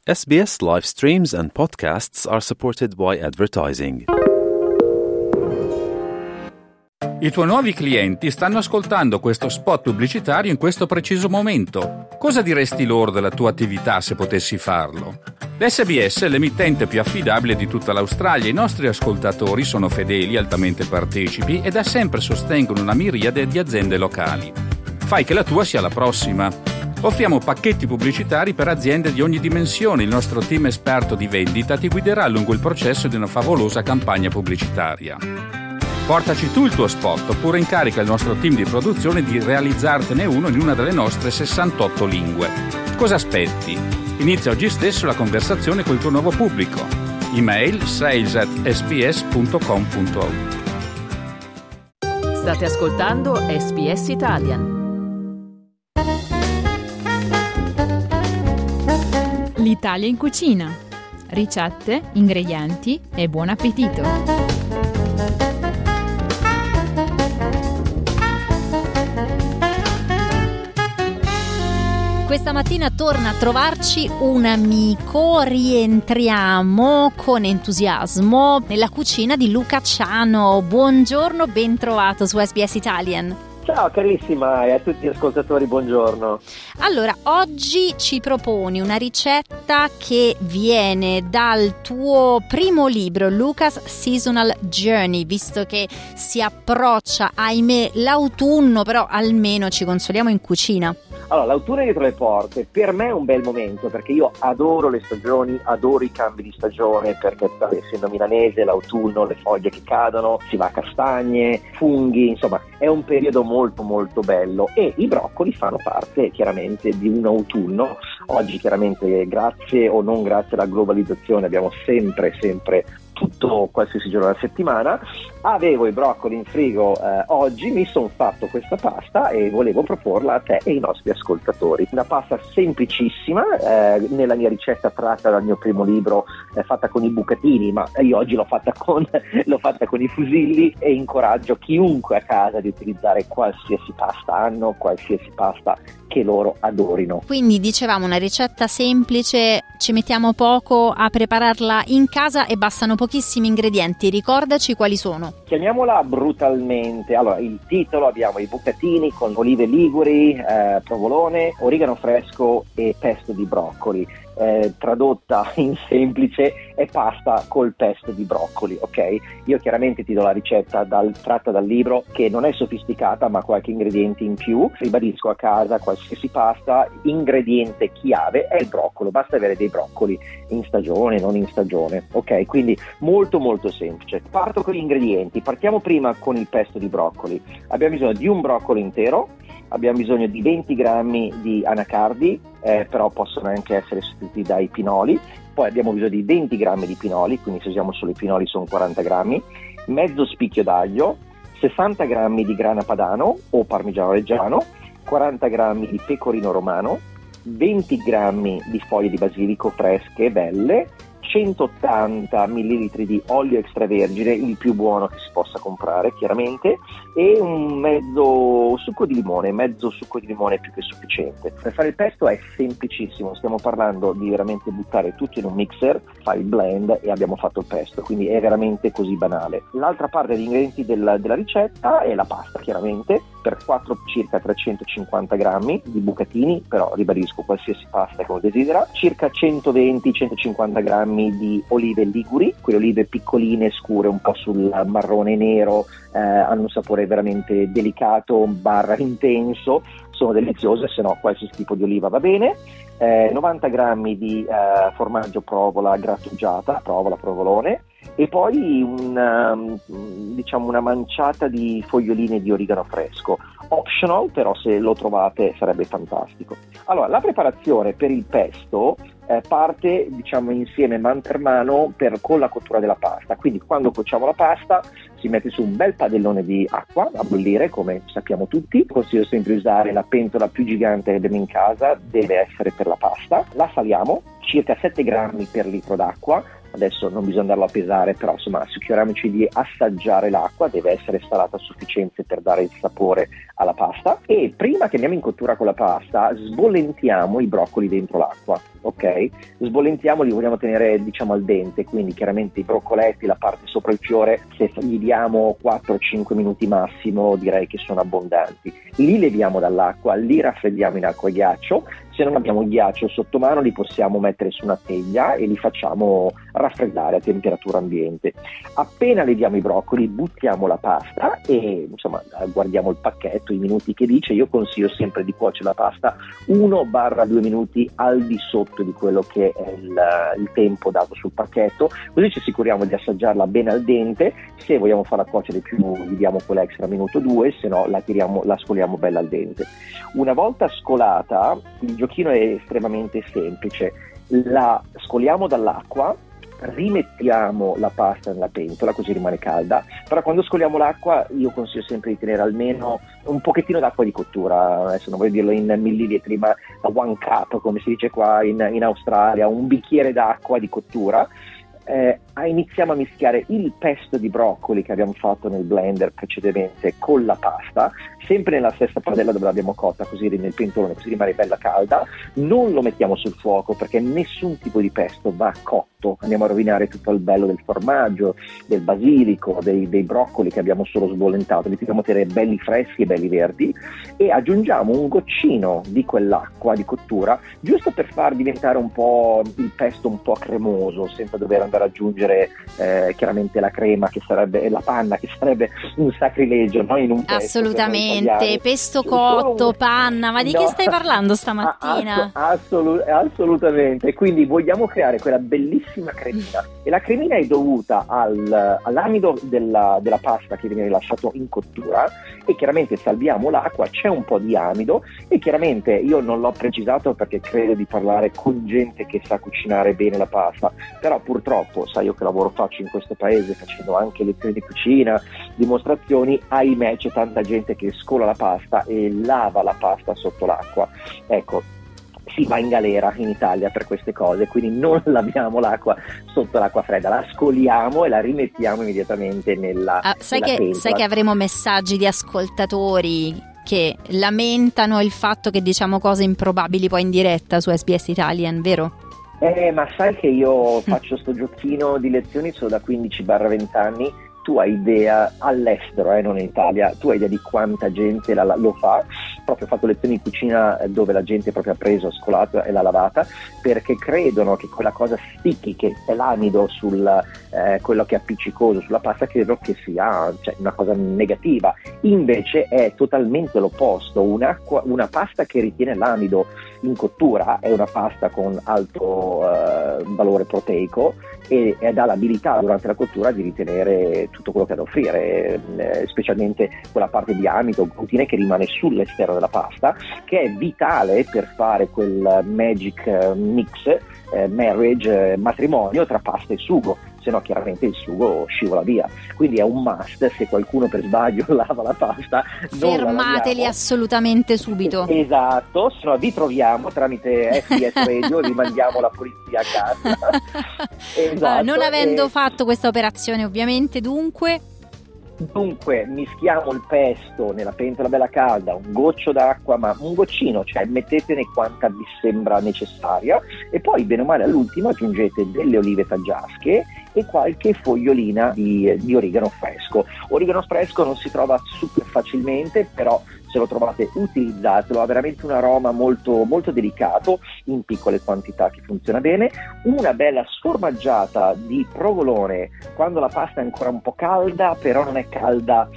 SBS live streams and podcasts are supported by advertising. I tuoi nuovi clienti stanno ascoltando questo spot pubblicitario in questo preciso momento. Cosa diresti loro della tua attività se potessi farlo? L'SBS è l'emittente più affidabile di tutta l'Australia. I nostri ascoltatori sono fedeli, altamente partecipi e da sempre sostengono una miriade di aziende locali. Fai che la tua sia la prossima. Offriamo pacchetti pubblicitari per aziende di ogni dimensione. Il nostro team esperto di vendita ti guiderà lungo il processo di una favolosa campagna pubblicitaria. Portaci tu il tuo spot oppure incarica il nostro team di produzione di realizzartene uno in una delle nostre 68 lingue. Cosa aspetti? Inizia oggi stesso la conversazione col tuo nuovo pubblico. Email sales@sbs.com.au. State ascoltando SBS Italian. L'Italia in cucina. Ricette, ingredienti e buon appetito. Questa mattina torna a trovarci un amico, rientriamo con entusiasmo nella cucina di Luca Ciano. Buongiorno, ben trovato su SBS Italian. Ciao carissima e a tutti gli ascoltatori, buongiorno. Allora, oggi ci proponi una ricetta che viene dal tuo primo libro, Luca's Seasonal Journey, visto che si approccia, ahimè, l'autunno, però almeno ci consoliamo in cucina. Allora, l'autunno è dietro le porte, per me è un bel momento perché io adoro le stagioni, adoro i cambi di stagione perché essendo milanese l'autunno, le foglie che cadono, si va a castagne, funghi, insomma è un periodo molto molto bello e i broccoli fanno parte chiaramente di un autunno. Oggi chiaramente grazie o non grazie alla globalizzazione abbiamo sempre tutto qualsiasi giorno della settimana. Avevo i broccoli in frigo oggi, mi sono fatto questa pasta e volevo proporla a te e ai nostri ascoltatori. Una pasta semplicissima, nella mia ricetta tratta dal mio primo libro, fatta con i bucatini, ma io oggi l'ho fatta con i fusilli e incoraggio chiunque a casa di utilizzare qualsiasi pasta hanno, qualsiasi pasta che loro adorino. Quindi dicevamo una ricetta semplice, ci mettiamo poco a prepararla in casa e bastano pochissimi ingredienti. Ricordaci quali sono. Chiamiamola brutalmente. Allora, il titolo abbiamo i bucatini con olive liguri, provolone, origano fresco e pesto di broccoli. Tradotta in semplice è pasta col pesto di broccoli, ok? Io chiaramente ti do la ricetta tratta dal libro, che non è sofisticata ma qualche ingrediente in più. Ribadisco, a casa qualsiasi pasta, ingrediente chiave è il broccolo, basta avere dei broccoli in stagione, non in stagione, ok? Quindi molto molto semplice. Parto con gli ingredienti, partiamo prima con il pesto di broccoli. Abbiamo bisogno di un broccolo intero, abbiamo bisogno di 20 grammi di anacardi, però possono anche essere sostituiti dai pinoli. Poi abbiamo bisogno di 20 grammi di pinoli, quindi se usiamo solo i pinoli sono 40 grammi, mezzo spicchio d'aglio, 60 grammi di grana padano o parmigiano reggiano, 40 grammi di pecorino romano, 20 grammi di foglie di basilico fresche e belle, 180 ml di olio extravergine, il più buono che si possa comprare chiaramente, e un mezzo succo di limone è più che sufficiente. Per fare il pesto è semplicissimo, stiamo parlando di veramente buttare tutto in un mixer, fai il blend e abbiamo fatto il pesto, quindi è veramente così banale. L'altra parte degli ingredienti della ricetta è la pasta, chiaramente, per circa 350 grammi di bucatini, però ribadisco qualsiasi pasta come desidera, circa 120-150 grammi di olive liguri, quelle olive piccoline, scure, un po' sul marrone nero, hanno un sapore veramente delicato / intenso, sono deliziose, se no qualsiasi tipo di oliva va bene. 90 grammi di formaggio provola grattugiata, provolone, e poi una manciata di foglioline di origano fresco, optional, però se lo trovate sarebbe fantastico. Allora, la preparazione per il pesto parte insieme man per mano con la cottura della pasta. Quindi quando cuociamo la pasta si mette su un bel padellone di acqua a bollire, come sappiamo tutti. Consiglio sempre di usare la pentola più gigante che abbiamo in casa, deve essere per la pasta. La saliamo, circa 7 grammi per litro d'acqua, adesso non bisogna andarlo a pesare, però insomma assicuriamoci di assaggiare l'acqua, deve essere salata a sufficienza per dare il sapore alla pasta. E prima che andiamo in cottura con la pasta sbollentiamo i broccoli dentro l'acqua, ok? Sbollentiamo, li vogliamo tenere diciamo al dente, quindi chiaramente i broccoletti, la parte sopra il fiore, se gli diamo 4-5 minuti massimo direi che sono abbondanti. Li leviamo dall'acqua, li raffreddiamo in acqua e ghiaccio. Se non abbiamo il ghiaccio sotto mano li possiamo mettere su una teglia e li facciamo raffreddare a temperatura ambiente. Appena leviamo i broccoli buttiamo la pasta e insomma guardiamo il pacchetto, i minuti che dice. Io consiglio sempre di cuocere la pasta 1-2 minuti al di sotto di quello che è il tempo dato sul pacchetto, così ci assicuriamo di assaggiarla bene al dente. Se vogliamo farla cuocere più gli diamo quell'extra minuto 2, se no la scoliamo bella al dente. Una volta scolata il giochino è estremamente semplice, la scoliamo dall'acqua, rimettiamo la pasta nella pentola così rimane calda, però quando scoliamo l'acqua io consiglio sempre di tenere almeno un pochettino d'acqua di cottura, adesso non voglio dirlo in millilitri ma one cup come si dice qua in Australia, un bicchiere d'acqua di cottura. Iniziamo a mischiare il pesto di broccoli che abbiamo fatto nel blender precedentemente con la pasta, sempre nella stessa padella dove l'abbiamo cotta, così nel pentolone, così rimane bella calda. Non lo mettiamo sul fuoco perché nessun tipo di pesto va cotto, andiamo a rovinare tutto il bello del formaggio, del basilico, dei broccoli che abbiamo solo sbollentato. Li dobbiamo tenere belli freschi e belli verdi e aggiungiamo un goccino di quell'acqua di cottura giusto per far diventare un po' il pesto un po' cremoso, senza dover andare ad aggiungere chiaramente la crema che sarebbe, la panna che sarebbe un sacrilegio, no? In un pesto, assolutamente, pesto cotto, panna, ma di che stai parlando stamattina? Assolutamente, quindi vogliamo creare quella bellissima cremina e la cremina è dovuta all'amido della pasta che viene lasciato in cottura e chiaramente salviamo l'acqua, c'è un po' di amido e chiaramente io non l'ho precisato perché credo di parlare con gente che sa cucinare bene la pasta, però purtroppo sai io che lavoro faccio in questo paese facendo anche lezioni di cucina, dimostrazioni, ahimè c'è tanta gente che scola la pasta e lava la pasta sotto l'acqua. Ecco, si va in galera in Italia per queste cose, quindi non laviamo l'acqua sotto l'acqua fredda, la scoliamo e la rimettiamo immediatamente nella pentola. Sai che avremo messaggi di ascoltatori che lamentano il fatto che diciamo cose improbabili poi in diretta su SBS Italian, vero? Ma sai che io faccio sto giochino di lezioni solo da 15-20 anni. Tu hai idea, all'estero, non in Italia, tu hai idea di quanta gente lo fa? Proprio ho fatto lezioni di cucina dove la gente proprio ha preso, ha scolato e l'ha lavata perché credono che quella cosa sticky, che è l'amido sul quello che è appiccicoso sulla pasta, credono che sia una cosa negativa. Invece è totalmente l'opposto. Una pasta che ritiene l'amido in cottura è una pasta con alto valore proteico e dà l'abilità durante la cottura di ritenere tutto quello che ha da offrire, specialmente quella parte di amido, glutine che rimane sull'esterno della pasta, che è vitale per fare quel magic mix, marriage, matrimonio tra pasta e sugo, se no chiaramente il sugo scivola via. Quindi è un must, se qualcuno per sbaglio lava la pasta, fermateli assolutamente subito. Esatto, se no vi troviamo tramite SBS Radio e vi mandiamo la polizia a casa. Esatto. Non avendo fatto questa operazione ovviamente, dunque mischiamo il pesto nella pentola bella calda, un goccio d'acqua, ma un goccino, cioè mettetene quanta vi sembra necessaria, e poi bene o male all'ultimo aggiungete delle olive taggiasche e qualche fogliolina di origano fresco. Origano fresco non si trova super facilmente, però se lo trovate utilizzatelo, ha veramente un aroma molto, molto delicato, in piccole quantità, che funziona bene. Una bella sformaggiata di provolone quando la pasta è ancora un po' calda, però non è calda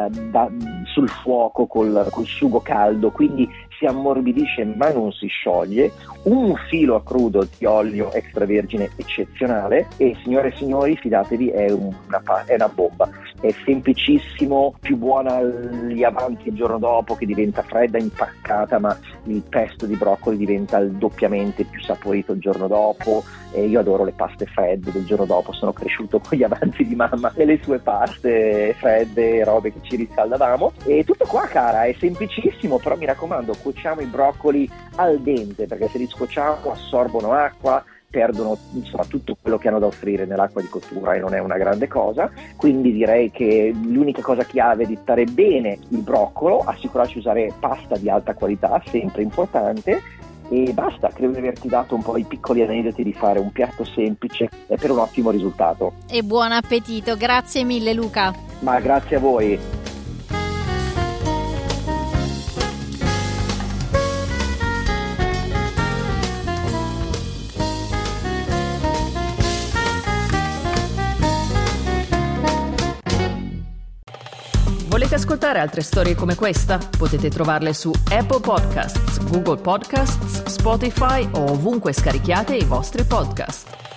sul fuoco col sugo caldo, quindi si ammorbidisce ma non si scioglie. Un filo a crudo di olio extravergine eccezionale e signore e signori fidatevi, è una bomba, è semplicissimo, più buona gli avanti il giorno dopo che diventa fredda, impaccata, ma il pesto di broccoli diventa doppiamente più saporito il giorno dopo. E io adoro le paste fredde del giorno dopo, sono cresciuto con gli avanzi di mamma e le sue paste fredde, robe che ci riscaldavamo. E tutto qua, cara, è semplicissimo, però mi raccomando, cuociamo i broccoli al dente, perché se li scocciamo assorbono acqua, perdono insomma tutto quello che hanno da offrire nell'acqua di cottura, e non è una grande cosa. Quindi direi che l'unica cosa chiave è di stare bene il broccolo, assicurarci di usare pasta di alta qualità, sempre importante. E basta, credo di averti dato un po' i piccoli aneddoti di fare un piatto semplice per un ottimo risultato. E buon appetito, grazie mille Luca. Ma grazie a voi. Volete ascoltare altre storie come questa? Potete trovarle su Apple Podcasts, Google Podcasts, Spotify o ovunque scarichiate i vostri podcast.